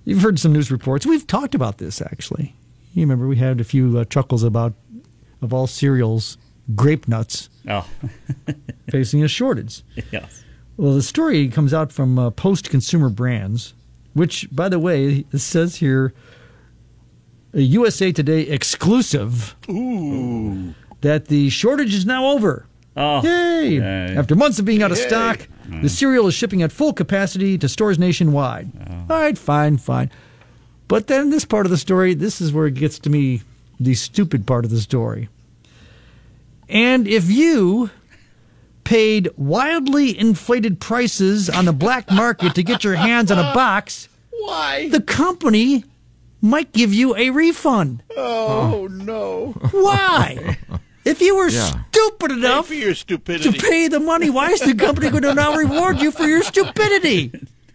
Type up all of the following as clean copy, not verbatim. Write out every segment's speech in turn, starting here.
You've heard some news reports. We've talked about this, actually. You remember we had a few chuckles about, of all cereals, grape nuts facing a shortage. Yes. Well, the story comes out from Post Consumer Brands, which, by the way, it says here, a USA Today exclusive, that the shortage is now over. Oh, Yay! After months of being out of stock, the cereal is shipping at full capacity to stores nationwide. All right, fine. But then this part of the story, this is where it gets to me, the stupid part of the story. And if you paid wildly inflated prices on the black market to get your hands on a box, why? The company might give you a refund. Oh, no. Why? If you were stupid enough for your stupidity to pay the money, why is the company going to now reward you for your stupidity?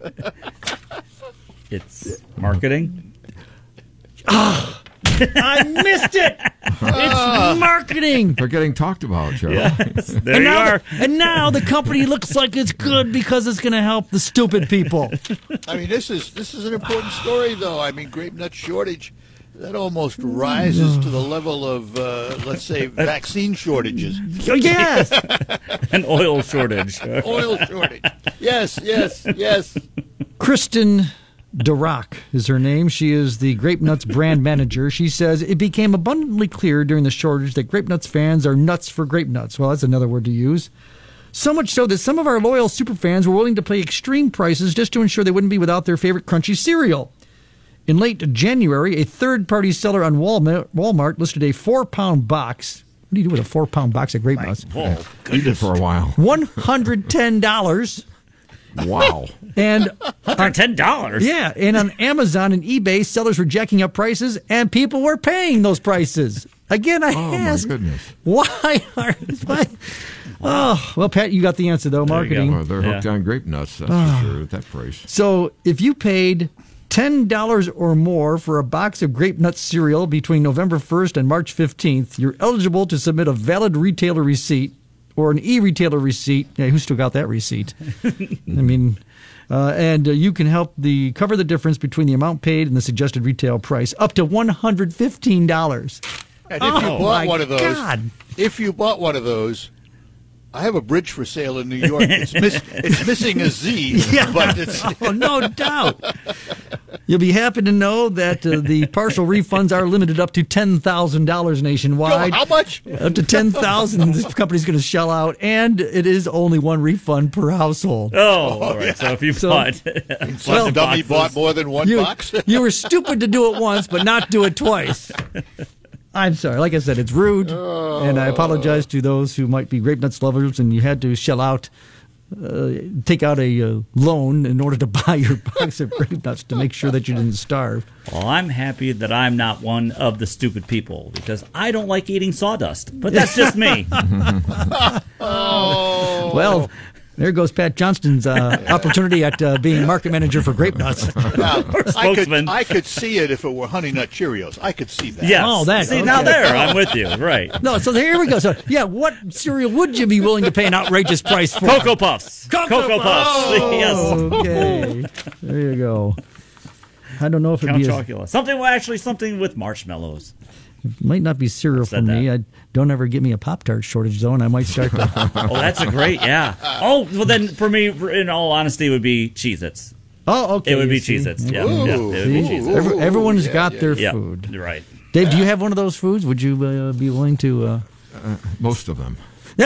It's marketing. I missed it. It's marketing. They're getting talked about, Joe. Yes, there you are. And now the company looks like it's good because it's going to help the stupid people. I mean, this is an important story, though. I mean, grape nut shortage, that almost rises to the level of, let's say, vaccine shortages. Oh, yes. An oil shortage. Oil shortage. Yes. Kristen Durock is her name. She is the Grape Nuts brand manager. She says, it became abundantly clear during the shortage that Grape Nuts fans are nuts for grape nuts. Well, that's another word to use. So much so that some of our loyal superfans were willing to pay extreme prices just to ensure they wouldn't be without their favorite crunchy cereal. In late January, a third-party seller on Walmart listed a 4-pound box. What do you do with a 4-pound box of grape nuts? Eat it for a while. $110. Wow. And $110. Yeah, and on Amazon and eBay, sellers were jacking up prices, and people were paying those prices. Again, I ask, my goodness. Why? Oh, well, Pat, you got the answer, though, marketing. Well, they're hooked on grape nuts, that's for sure, at that price. So if you paid $10 or more for a box of grape nut cereal between November 1st and March 15th, you're eligible to submit a valid retailer receipt or an e-retailer receipt. Yeah, who still got that receipt? I mean, and you can help cover the difference between the amount paid and the suggested retail price, up to $115. And if you bought one of those, God. if you bought one of those, I have a bridge for sale in New York. It's missing a Z, but it's no doubt. You'll be happy to know that the partial refunds are limited up to $10,000 nationwide. How much? Up to $10,000. This company's going to shell out, and it is only one refund per household. Oh, all right. So if you bought, well, dummy bought more than one box. You were stupid to do it once, but not do it twice. I'm sorry. Like I said, it's rude, and I apologize to those who might be grape nuts lovers and you had to shell out, take out a loan in order to buy your box of grape nuts to make sure that you didn't starve. Well, I'm happy that I'm not one of the stupid people because I don't like eating sawdust, but that's just me. Well, there goes Pat Johnston's opportunity at being market manager for grape nuts. Now, spokesman. I could see it if it were Honey Nut Cheerios. I could see that. Yes. Oh, that. See, okay. now there, I'm with you. Right. No, so here we go. So, yeah, what cereal would you be willing to pay an outrageous price for? Cocoa Puffs. Cocoa Puffs. Oh, Yes. Okay. There you go. I don't know if it'd Count be Chocula. Something with marshmallows. It might not be cereal for me. I don't ever get me a Pop-Tart shortage, though, and I might start to... Oh, that's a great, yeah. Oh, well, then for me, in all honesty, it would be Cheez-Its. Oh, okay. It would be Cheez-Its. Yeah, it would be Cheez-Its. Everyone's got their food. You're right. Dave, do you have one of those foods? Would you be willing to... Most of them.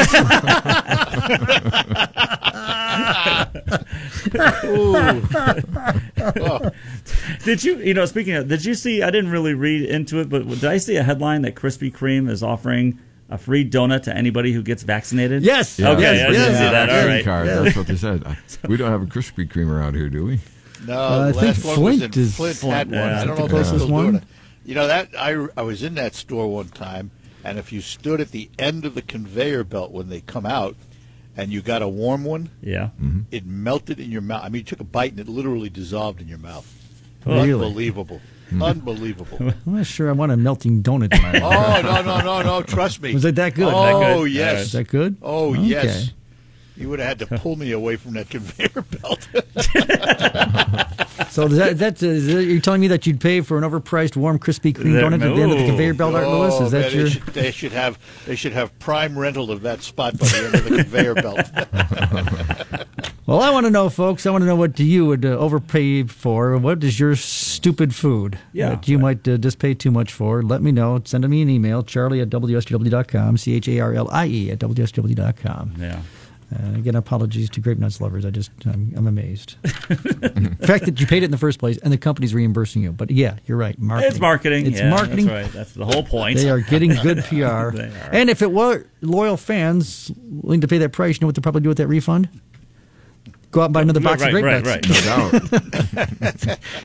Did you, speaking of, did you see, I didn't really read into it, but did I see a headline that Krispy Kreme is offering a free donut to anybody who gets vaccinated? Yes. Yeah. Okay, yes, I didn't see that. All right. Card. That's what they said. We don't have a Krispy Kreme around here, do we? No, I the think last one was Flint in is- Flint Flint, had one. yeah. I don't know if The they're still closest one? doing it. You know, that I was in that store one time, and if you stood at the end of the conveyor belt when they come out, and you got a warm one, Yeah. it melted in your mouth. I mean, you took a bite and it literally dissolved in your mouth. Really? Unbelievable. Unbelievable. I'm not sure I want a melting donut in my mouth. No, trust me. Was it that good? Oh, good? yes. Is that good? Oh, Okay. yes. You would have had to pull me away from that conveyor belt. So you're telling me that you'd pay for an overpriced warm Krispy Kreme donut at the end of the conveyor belt, Art Lewis? Is that man, your? They should have prime rental of that spot by the end of the conveyor belt. Well, I want to know, folks. I want to know what you would overpay for. What is your stupid food that you might just pay too much for? Let me know. Send me an email, charlie@wsw.com, CHARLIE@wsw.com. Yeah. Again, apologies to Grape Nuts lovers. I'm amazed. The fact that you paid it in the first place and the company's reimbursing you. But yeah, you're right. Marketing. It's marketing. It's yeah, marketing. That's right. That's the whole point. They are getting good PR. They are. And if it were loyal fans willing to pay that price, you know what they'll probably do with that refund? Go out and buy another box of Grape Nuts. Right. No doubt.